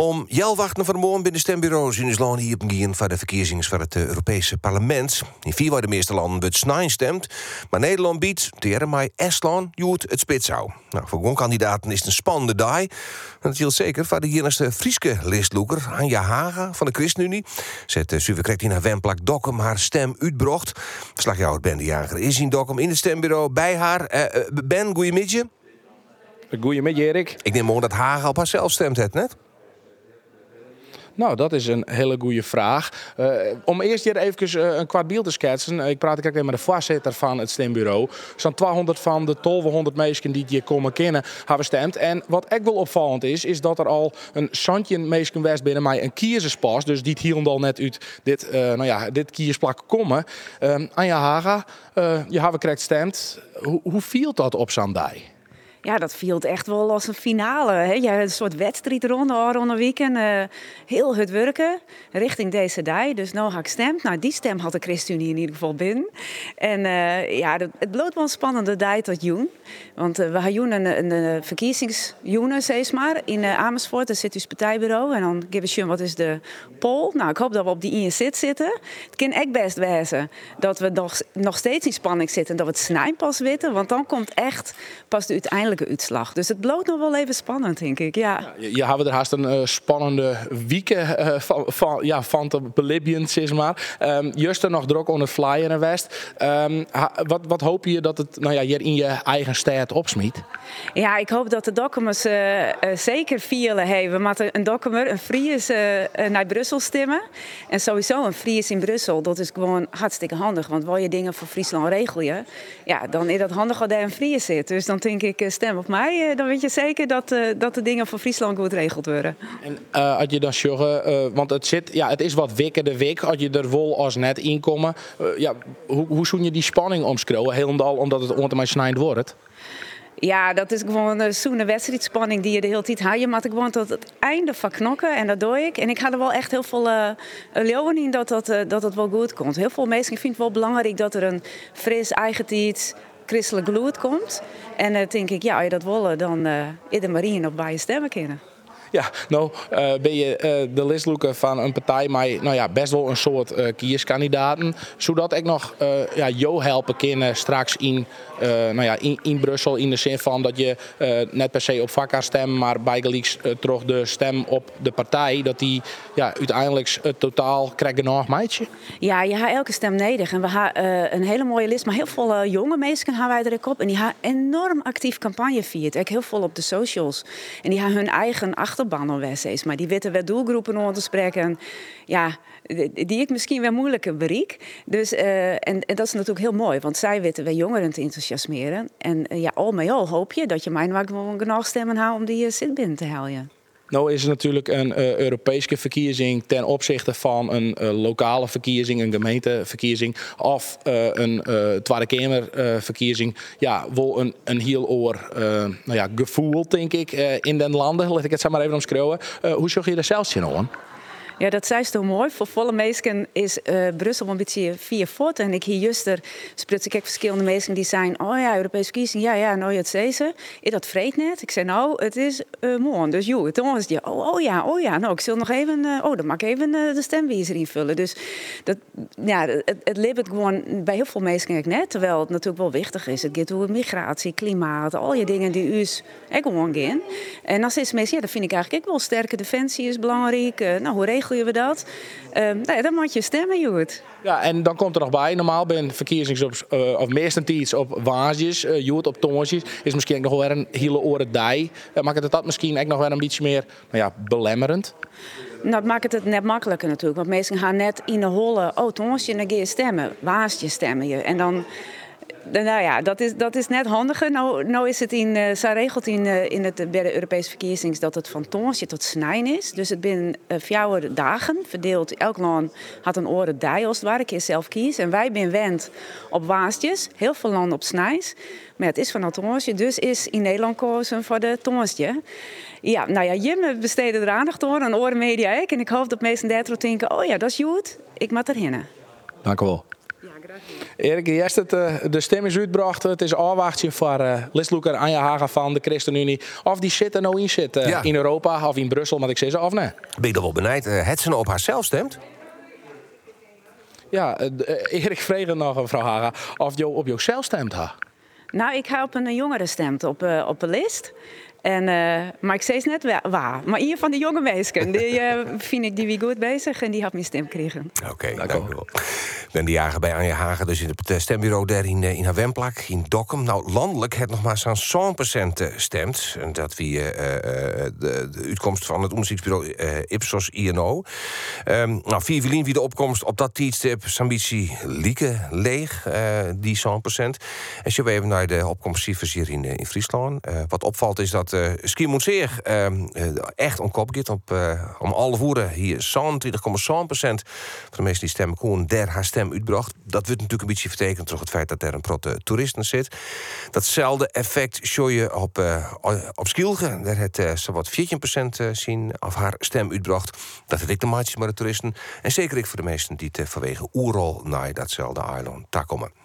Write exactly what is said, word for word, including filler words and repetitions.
Om jelwachten vanmorgen binnen stembureaus in Island hier op een voor de verkiezingen voor het Europese parlement. In vier van de meeste landen wordt snij stemt, maar Nederland biedt tegen mij Estland Joet het spitsou. Nou, voor gewoon kandidaten is het een spannende dag. En dat geldt zeker voor de eerste Frieske listloeker Anja Haga van de ChristenUnie. Zet uh, Suverkrekt in haar wemplak Dokkum haar stem uitbrocht. Verslagjouwer Ben de Jager is in Dokkum in het stembureau bij haar. Uh, uh, Ben, goeiemiddag. Goeiemiddag, Erik. Ik neem aan dat Haga op haarzelf stemt, het net? Nou, dat is een hele goede vraag. Uh, om eerst hier even uh, een kwart beeld te schetsen. Uh, ik praat ik met de voorzitter van het stembureau. Zo'n tweehonderd van de twaalfhonderd mensen die hier komen kennen, hebben stemd. En wat ook wel opvallend is, is dat er al een zandje mensen west binnen mij een kiezerspas. Dus die hier al net uit dit, uh, nou ja, dit kiezersplak komen. Uh, Anja Haga, uh, je hebt correct stemt. Hoe, hoe viel dat op zo'n dag? Ja, dat viel echt wel als een finale. Hè? Ja, een soort wedstrijd rond een weekend. Uh, heel het werken richting deze dag. Dus nou ga ik stemd. Nou, die stem had de ChristenUnie in ieder geval binnen. En uh, ja, het bloot wel een spannende dag tot juni. Want uh, we hebben een, een, een verkiezingsjoene, zeg maar, in uh, Amersfoort. Daar zit dus partijbureau. En dan geven we wat is de poll. Nou, ik hoop dat we op die I N zit zitten. Het kan echt best wezen dat we nog, nog steeds in spanning zitten. En dat we het snij pas weten. Want dan komt echt pas de uiteindelijke uitslag. Dus het bloot nog wel even spannend, denk ik. Ja. Ja, je, je hebben er haast een uh, spannende weekend uh, van, van, ja, van te belibben, zeg maar. Um, Juist er nog druk onder het flyer en west. Um, ha, wat, wat hoop je dat het nou ja, hier in je eigen stad opsmiet? Ja, ik hoop dat de Dokkumers uh, uh, zeker vieren hebben. We moeten een Dokkumer, een Fries, uh, uh, naar Brussel stemmen. En sowieso een Fries in Brussel, dat is gewoon hartstikke handig. Want wil je dingen voor Friesland regelen, ja, dan is dat handig als daar een Fries zit. Dus dan denk ik, uh, stem op mij. Uh, dan weet je zeker dat, uh, dat de dingen voor Friesland goed geregeld worden. En uh, als je dan zorgen, uh, want het zit, ja, het is wat wikker de week. Als je er wel als net inkomen, uh, ja, hoe, hoe zoen je die spanning omschreeuwen? Helemaal omdat het ongeveer snijdt wordt. Ja, dat is gewoon een zoene wedstrijdspanning die je de hele tijd hebt. Je moet gewoon tot het einde van knokken en dat doe ik. En ik ga er wel echt heel veel uh, leeuwen in dat dat, uh, dat het wel goed komt. Heel veel mensen vinden het wel belangrijk dat er een fris, eigen tijd, christelijk gloed komt. En dan uh, denk ik, ja, als je dat wil, dan uh, is de Marien op bij je stemmen kunnen. Ja, nou uh, ben je uh, de listloeker van een partij met nou ja, best wel een soort uh, kierskandidaten. Zodat ik nog uh, ja, jou helpen kan straks in, uh, nou ja, in, in Brussel. In de zin van dat je uh, net per se op vakka stemt, maar bijgelijks uh, terug de stem op de partij. Dat die ja, uiteindelijk uh, totaal krijgen nog meidje. Ja, je hebt elke stem nodig. En we hebben uh, een hele mooie list. Maar heel veel uh, jonge mensen hebben wij er ook op. En die hebben enorm actief campagne viert. Ook heel veel op de socials. En die hebben hun eigen achterban is, maar die weten wel doelgroepen om te spreken. Ja, die ik misschien wel moeilijker bereik. Dus, uh, en, en dat is natuurlijk heel mooi, want zij weten wel jongeren te enthousiasmeren. En uh, ja, al met al hoop je dat je mij nou gewoon genoeg stemmen houdt om die uh, zit binnen te halen. Nou is het natuurlijk een uh, Europese verkiezing ten opzichte van een uh, lokale verkiezing, een gemeenteverkiezing of uh, een uh, Tweede Kamerverkiezing. Uh, ja, wel een, een heel oor uh, nou ja, gevoel, denk ik, uh, in den landen. Laat ik het zo maar even omschrijven. Uh, hoe zag je er zelfs in aan? Ja, dat zei ze toch mooi. Voor volle mensen is uh, Brussel een beetje vier voort. En ik hier juist er sprutsen ik verschillende mensen die zijn, oh ja, Europese verkiezing, ja, ja, nou je het zei ze. Is dat vreet net? Ik zei, nou, het is uh, mooi. Dus joh, toen was die, oh, oh ja, oh ja, nou, ik zal nog even, uh, oh, dan mag ik even uh, de stemwijzer invullen. Dus dat, ja, het, het leeft gewoon bij heel veel mensen net, terwijl het natuurlijk wel wichtig is. Het gaat over migratie, klimaat, al je dingen die u is echt gewoon gaan. En dan is mensen, ja, dat vind ik eigenlijk ook wel sterke defensie is belangrijk. Uh, nou, hoe regel je we dat? Uh, nou, dan moet je stemmen, Joet. Ja, en dan komt er nog bij, normaal ben verkiezings op, uh, of meestentijds op waasjes, uh, Joet op tongjes, is misschien nog wel weer een hele oren dij. Uh, maakt het dat misschien ook nog weer een beetje meer, nou ja, belemmerend? Nou, dat maakt het net makkelijker natuurlijk. Want mensen gaan net in de holle, oh, tongetje, dan ga je stemmen. Waasje stemmen je. En dan... Nou ja, dat is, dat is net handiger. Nou, nou is het in, uh, zo regelt in, uh, in het, bij de Europese verkiezingen dat het van tongetje tot snijn is. Dus het binnen uh, vier dagen verdeeld. Elk land had een oren dij als het ware. Kun je zelf kiezen. En wij zijn wend op waastjes. Heel veel landen op snijs. Maar het is van het tongetje. Dus is in Nederland gekozen voor de tongetje. Ja, nou ja, Jim besteden er aandacht aan. En Oren Media ook. En ik hoop dat mensen daardoor denken, oh ja, dat is goed. Ik moet erheen. Dank u wel. Ja, graag gedaan. Erik, eerst het, uh, de stem is uitgebracht. Het is afwachtje voor uh, Lisloeker Anja Haga van de ChristenUnie. Of die zit er nou in zit uh, ja. in Europa of in Brussel, maar ik zeg ze of nee. Ben je er wel benijd? Uh, het ze nou op haarzelf stemt? Ja, uh, Erik vreeg nog, mevrouw Haga, of je op jezelf stemt ha. Nou, ik ga op een jongere stemt op, uh, op de lijst. En, uh, maar ik zei het net waar. Maar een van de jonge meisjes, die uh, vind ik die wie goed bezig en die had mijn stem gekregen. Oké, okay, dank u wel. Ik ben die jager bij Anja Hagen, dus in het stembureau daar in, in haar wemplak, in Dokkum. Nou, landelijk het nog maar zo'n zo'n procent stemt. En dat wie uh, de, de uitkomst van het onderzoeksbureau uh, Ipsos I N O. Um, nou, vier Wielien wie de opkomst op dat tijdstip, Sambitie Lieke leeg, uh, die zo'n procent. En zo even naar de opkomstcijfers hier in, in Friesland. Uh, wat opvalt is dat Uh, Schiermonnikoog uh, uh, echt om kop gaat. Op, uh, om alle woorden hier zevenentwintig komma zeven procent van de mensen die stemmen gewoon der haar stem uitbracht. Dat wordt natuurlijk een beetje vertekend door het feit dat er een protte toeristen zit. Datzelfde effect show je op, uh, op Schielge. Daar het uh, zowat veertien procent uh, zien of haar stem uitbracht. Dat het ik de maatjes met de toeristen. En zeker ik voor de meesten die het uh, vanwege Oerol naar datzelfde eiland daar komen.